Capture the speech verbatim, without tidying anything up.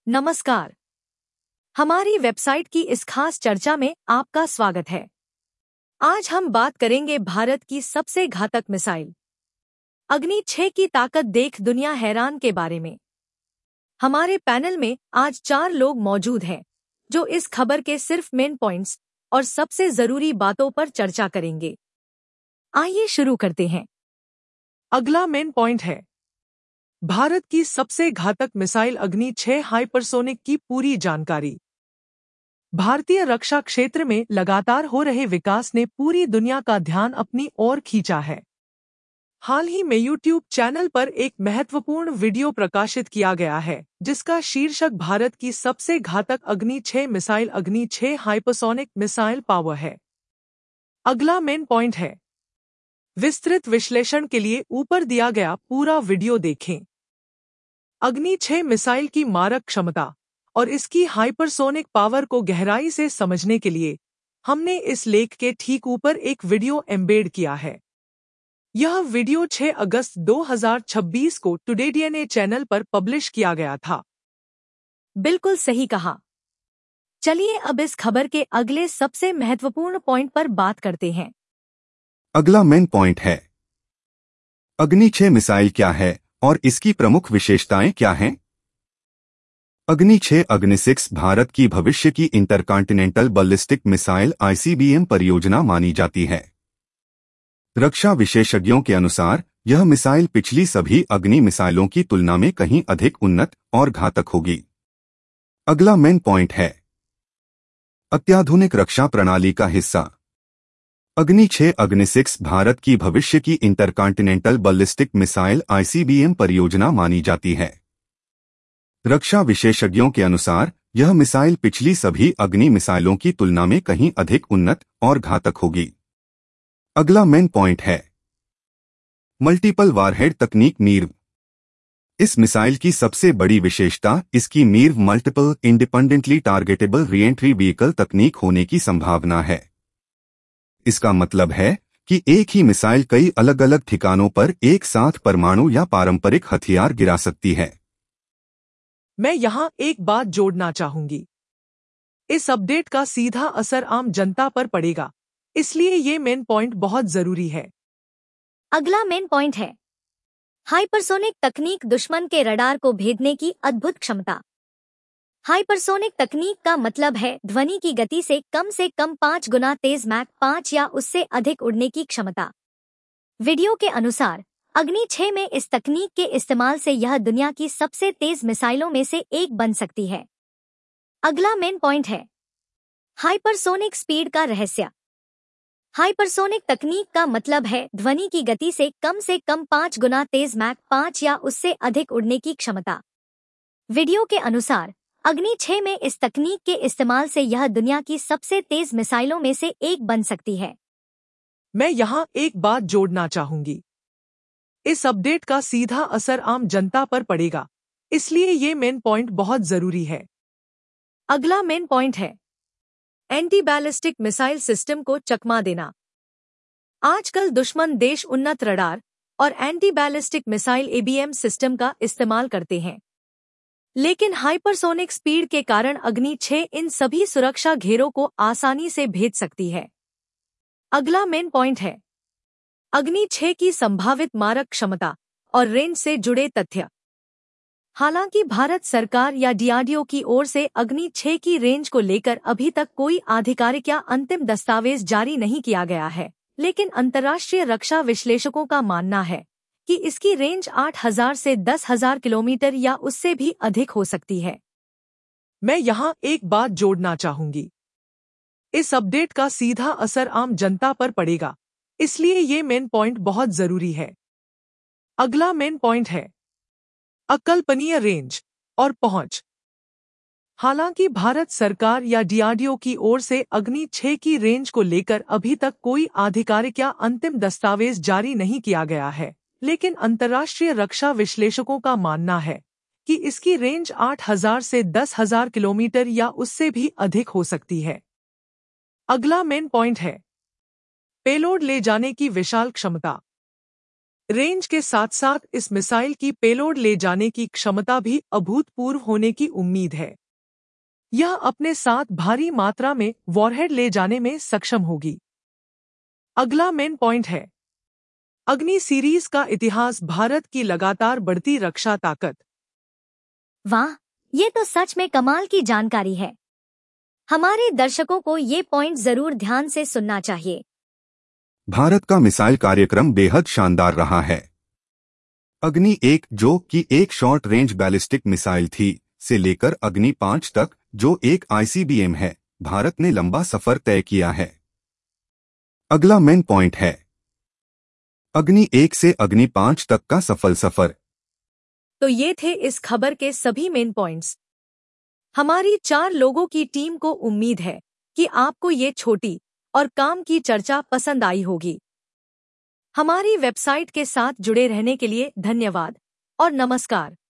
नमस्कार। हमारी वेबसाइट की इस खास चर्चा में आपका स्वागत है। आज हम बात करेंगे भारत की सबसे घातक मिसाइल अग्नि छह की ताकत देख दुनिया हैरान के बारे में। हमारे पैनल में आज चार लोग मौजूद हैं जो इस खबर के सिर्फ मेन पॉइंट्स और सबसे जरूरी बातों पर चर्चा करेंगे। आइए शुरू करते हैं। अगला मेन पॉइंट है भारत की सबसे घातक मिसाइल अग्नि छह हाइपरसोनिक की पूरी जानकारी। भारतीय रक्षा क्षेत्र में लगातार हो रहे विकास ने पूरी दुनिया का ध्यान अपनी ओर खींचा है। हाल ही में यूट्यूब चैनल पर एक महत्वपूर्ण वीडियो प्रकाशित किया गया है जिसका शीर्षक भारत की सबसे घातक अग्नि छह मिसाइल अग्नि छह हाइपरसोनिक मिसाइल पावर है। अगला मेन पॉइंट है विस्तृत विश्लेषण के लिए ऊपर दिया गया पूरा वीडियो देखें। अग्नि छह मिसाइल की मारक क्षमता और इसकी हाइपरसोनिक पावर को गहराई से समझने के लिए हमने इस लेख के ठीक ऊपर एक वीडियो एम्बेड किया है। यह वीडियो छह अगस्त दो हज़ार छब्बीस को टुडे डीएनए चैनल पर पब्लिश किया गया था। बिल्कुल सही कहा। चलिए अब इस खबर के अगले सबसे महत्वपूर्ण पॉइंट पर बात करते हैं। अगला मेन पॉइंट है अग्नि छह मिसाइल क्या है और इसकी प्रमुख विशेषताएं क्या हैं? अग्नि छह अग्नि सिक्स भारत की भविष्य की इंटरकॉन्टिनेंटल बैलिस्टिक मिसाइल आईसीबीएम परियोजना मानी जाती है। रक्षा विशेषज्ञों के अनुसार यह मिसाइल पिछली सभी अग्नि मिसाइलों की तुलना में कहीं अधिक उन्नत और घातक होगी। अगला मेन पॉइंट है अत्याधुनिक रक्षा प्रणाली का हिस्सा। अग्नि छह अग्नि सिक्स भारत की भविष्य की इंटरकॉन्टिनेंटल बैलिस्टिक मिसाइल आईसीबीएम परियोजना मानी जाती है। रक्षा विशेषज्ञों के अनुसार यह मिसाइल पिछली सभी अग्नि मिसाइलों की तुलना में कहीं अधिक उन्नत और घातक होगी। अगला मेन पॉइंट है मल्टीपल वारहेड तकनीक मीर्व। इस मिसाइल की सबसे बड़ी विशेषता इसकी MIRV multiple independently targetable reentry vehicle तकनीक होने की संभावना है। इसका मतलब है कि एक ही मिसाइल कई अलग अलग ठिकानों पर एक साथ परमाणु या पारंपरिक हथियार गिरा सकती है। मैं यहाँ एक बात जोड़ना चाहूंगी। इस अपडेट का सीधा असर आम जनता पर पड़ेगा, इसलिए ये मेन पॉइंट बहुत जरूरी है। अगला मेन पॉइंट है हाइपरसोनिक तकनीक दुश्मन के रडार को भेदने की अद्भुत क्षमता। हाइपरसोनिक तकनीक का मतलब है ध्वनि की गति से कम से कम पाँच गुना तेज मैक पाँच या उससे अधिक उड़ने की क्षमता। वीडियो के अनुसार अग्नि छह में इस तकनीक के इस्तेमाल से यह दुनिया की सबसे तेज मिसाइलों में से एक बन सकती है। अगला मेन पॉइंट है हाइपरसोनिक स्पीड का रहस्य। हाइपरसोनिक तकनीक का मतलब है ध्वनि की गति से कम से कम पाँच गुना तेज मैक पाँच या उससे अधिक उड़ने की क्षमता। वीडियो के अनुसार अग्नि छह में इस तकनीक के इस्तेमाल से यह दुनिया की सबसे तेज मिसाइलों में से एक बन सकती है। मैं यहाँ एक बात जोड़ना चाहूंगी। इस अपडेट का सीधा असर आम जनता पर पड़ेगा, इसलिए ये मेन पॉइंट बहुत जरूरी है। अगला मेन पॉइंट है एंटी बैलिस्टिक मिसाइल सिस्टम को चकमा देना। आजकल दुश्मन देश उन्नत रडार और anti ballistic missile ABM system का इस्तेमाल करते हैं, लेकिन हाइपरसोनिक स्पीड के कारण अग्नि छह इन सभी सुरक्षा घेरों को आसानी से भेद सकती है। अगला मेन पॉइंट है अग्नि छह की संभावित मारक क्षमता और रेंज से जुड़े तथ्य। हालांकि भारत सरकार या डीआरडीओ की ओर से अग्नि छह की रेंज को लेकर अभी तक कोई आधिकारिक या अंतिम दस्तावेज जारी नहीं किया गया है, लेकिन अंतर्राष्ट्रीय रक्षा विश्लेषकों का मानना है कि इसकी रेंज आठ हज़ार से दस हज़ार किलोमीटर या उससे भी अधिक हो सकती है। मैं यहाँ एक बात जोड़ना चाहूंगी। इस अपडेट का सीधा असर आम जनता पर पड़ेगा, इसलिए ये मेन पॉइंट बहुत जरूरी है। अगला मेन पॉइंट है अकल्पनीय रेंज और पहुंच। हालांकि भारत सरकार या डीआरडीओ की ओर से अग्नि छह की रेंज को लेकर अभी तक कोई आधिकारिक या अंतिम दस्तावेज जारी नहीं किया गया है, लेकिन अंतर्राष्ट्रीय रक्षा विश्लेषकों का मानना है कि इसकी रेंज आठ हज़ार से दस हज़ार किलोमीटर या उससे भी अधिक हो सकती है। अगला मेन पॉइंट है पेलोड ले जाने की विशाल क्षमता। रेंज के साथ साथ इस मिसाइल की पेलोड ले जाने की क्षमता भी अभूतपूर्व होने की उम्मीद है। यह अपने साथ भारी मात्रा में वॉरहेड ले जाने में सक्षम होगी। अगला मेन पॉइंट है अग्नि सीरीज का इतिहास, भारत की लगातार बढ़ती रक्षा ताकत। वाह, ये तो सच में कमाल की जानकारी है। हमारे दर्शकों को ये पॉइंट जरूर ध्यान से सुनना चाहिए। भारत का मिसाइल कार्यक्रम बेहद शानदार रहा है। अग्नि एक, जो कि एक शॉर्ट रेंज बैलिस्टिक मिसाइल थी, से लेकर अग्नि पांच तक, जो एक आईसीबीएम है, भारत ने लंबा सफर तय किया है। अगला मेन पॉइंट है अग्नि एक से अग्नि पांच तक का सफल सफर। तो ये थे इस खबर के सभी मेन पॉइंट्स। हमारी चार लोगों की टीम को उम्मीद है कि आपको ये छोटी और काम की चर्चा पसंद आई होगी। हमारी वेबसाइट के साथ जुड़े रहने के लिए धन्यवाद और नमस्कार।